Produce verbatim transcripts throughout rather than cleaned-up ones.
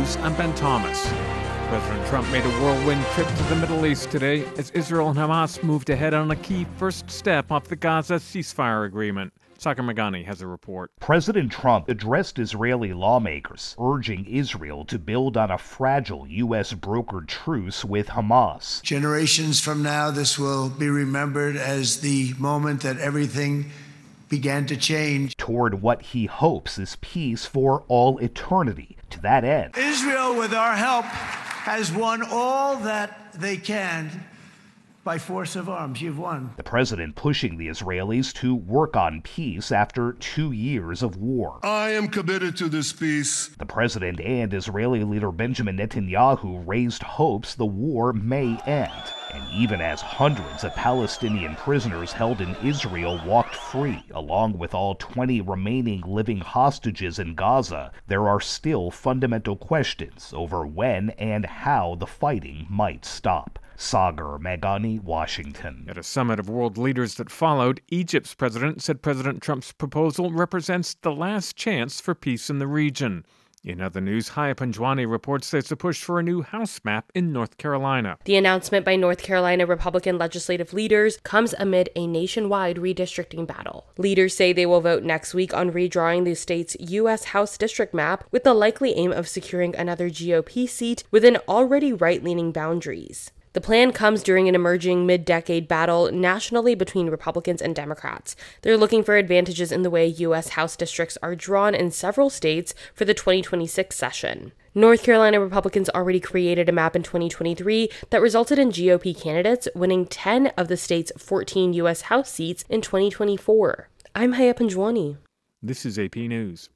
News, I'm Ben Thomas. President Trump made a whirlwind trip to the Middle East today as Israel and Hamas moved ahead on a key first step off the Gaza ceasefire agreement. Sagar Meghani has a report. President Trump addressed Israeli lawmakers, urging Israel to build on a fragile U S brokered truce with Hamas. Generations from now, this will be remembered as the moment that everything began to change toward what he hopes is peace for all eternity. To that end, Israel, with our help, has won all that they can by force of arms. You've won. The president pushing the Israelis to work on peace after two years of war. I am committed to this peace. The president and Israeli leader Benjamin Netanyahu raised hopes the war may end. And even as hundreds of Palestinian prisoners held in Israel walked free, along with all twenty remaining living hostages in Gaza, there are still fundamental questions over when and how the fighting might stop. Sagar Meghani, Washington. At a summit of world leaders that followed, Egypt's president said President Trump's proposal represents the last chance for peace in the region. In other news, Haya Panjwani reports there's a push for a new House map in North Carolina. The announcement by North Carolina Republican legislative leaders comes amid a nationwide redistricting battle. Leaders say they will vote next week on redrawing the state's U S House district map with the likely aim of securing another G O P seat within already right-leaning boundaries. The plan comes during an emerging mid-decade battle nationally between Republicans and Democrats. They're looking for advantages in the way U S House districts are drawn in several states for the twenty twenty-six session. North Carolina Republicans already created a map in twenty twenty-three that resulted in G O P candidates winning ten of the state's fourteen U S House seats in twenty twenty-four. I'm Haya Panjwani. This is A P News.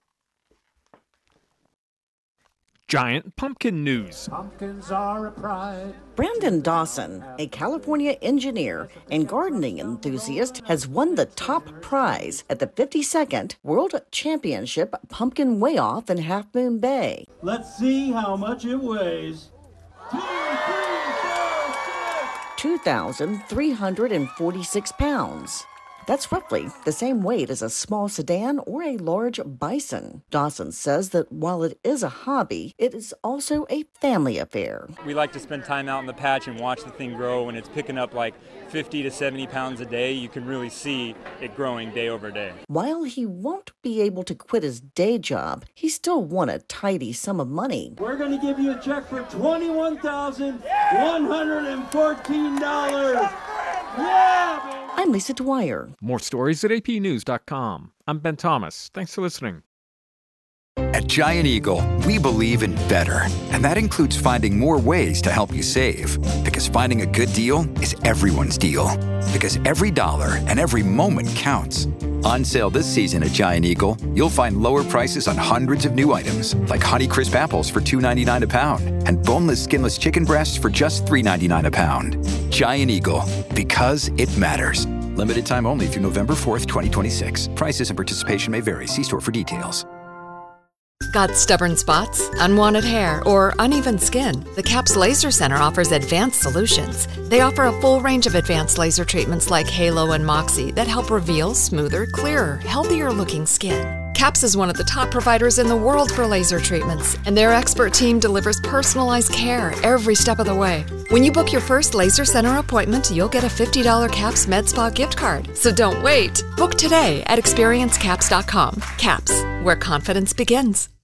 Giant pumpkin news. Pumpkins are a pride. Brandon Dawson, a California engineer and gardening enthusiast, has won the top prize at the fifty-second World Championship Pumpkin Weigh-Off in Half Moon Bay. Let's see how much it weighs. two thousand three hundred forty-six pounds. That's roughly the same weight as a small sedan or a large bison. Dawson says that while it is a hobby, it is also a family affair. We like to spend time out in the patch and watch the thing grow. When it's picking up like fifty to seventy pounds a day, you can really see it growing day over day. While he won't be able to quit his day job, he still won a tidy sum of money. We're going to give you a check for twenty-one thousand one hundred fourteen dollars. Yeah, baby. I'm Lisa Dwyer. More stories at A P news dot com. I'm Ben Thomas. Thanks for listening. At Giant Eagle, we believe in better, and that includes finding more ways to help you save. Because finding a good deal is everyone's deal. Because every dollar and every moment counts. On sale this season at Giant Eagle, you'll find lower prices on hundreds of new items, like Honeycrisp apples for two ninety-nine a pound, and boneless, skinless chicken breasts for just three ninety-nine a pound. Giant Eagle, because it matters. Limited time only through November fourth, twenty twenty-six. Prices and participation may vary. See store for details. Got stubborn spots, unwanted hair, or uneven skin? The CAPS Laser Center offers advanced solutions. They offer a full range of advanced laser treatments like Halo and Moxie that help reveal smoother, clearer, healthier-looking skin. CAPS is one of the top providers in the world for laser treatments, and their expert team delivers personalized care every step of the way. When you book your first Laser Center appointment, you'll get a fifty dollars CAPS MedSpa gift card. So don't wait. Book today at experience caps dot com. CAPS, where confidence begins.